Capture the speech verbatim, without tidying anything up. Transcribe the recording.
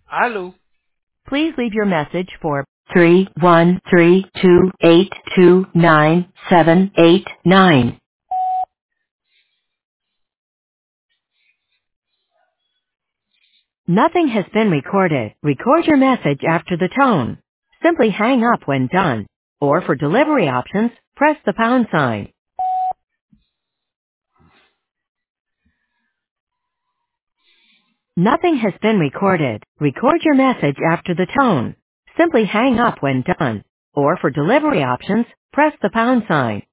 Aló. Please leave your message for three one three two eight two nine seven eight nine. Nothing has been recorded. Record your message after the tone. Simply hang up when done. Or for delivery options, press the pound sign. Nothing has been recorded. Record your message after the tone. Simply hang up when done. Or for delivery options, press the pound sign.